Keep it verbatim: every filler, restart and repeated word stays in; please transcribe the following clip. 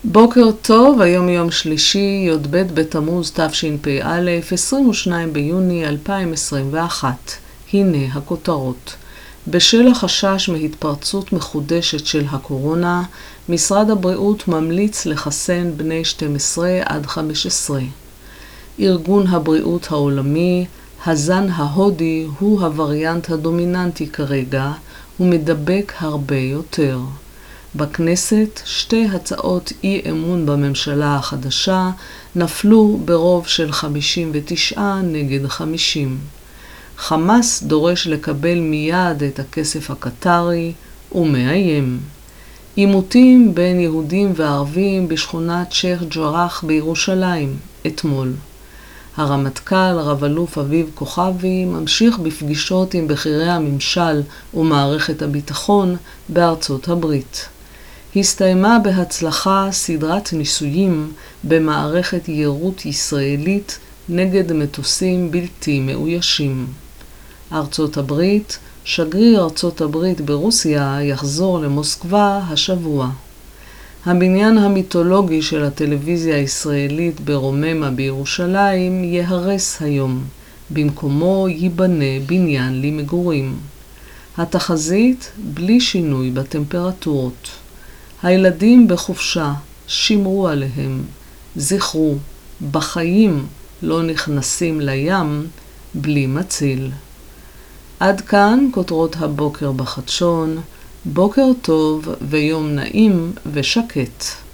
בוקר טוב, היום יום שלישי, י"ב בתמוז תשפ"א, עשרים ושניים ביוני אלפיים עשרים ואחת. הנה הכותרות. בשל החשש מהתפרצות מחודשת של הקורונה, משרד הבריאות ממליץ לחסן בני שתים עשרה עד חמש עשרה. ארגון הבריאות העולמי, הזן ההודי הוא הווריאנט הדומיננטי כרגע, ומדבק הרבה יותר. בכנסת, שתי הצעות אי אמון בממשלה החדשה נפלו ברוב של חמישים ותשע נגד חמישים. חמאס דורש לקבל מיד את הכסף הקטרי ומאיים. עימותים בין יהודים וערבים בשכונת שייח' ג'ראח בירושלים אתמול. הרמטכ"ל רב אלוף אביב כוכבי ממשיך בפגישות עם בכירי הממשל ומערכת הביטחון בארצות הברית. הסתיימה בהצלחה סדרת ניסויים במערכת יירוט ישראלית נגד מטוסים בלתי מאוישים. ארצות הברית, שגריר ארצות הברית ברוסיה יחזור למוסקבה השבוע. הבניין המיתולוגי של הטלוויזיה הישראלית ברוממה בירושלים יהרס היום. במקומו ייבנה בניין למגורים. התחזית בלי שינוי בטמפרטורות. הילדים בחופשה, שמרו עליהם. זכרו, בחיים לא נכנסים לים בלי מציל. עד כאן כותרות הבוקר בחדשון. בוקר טוב ויום נעים ושקט.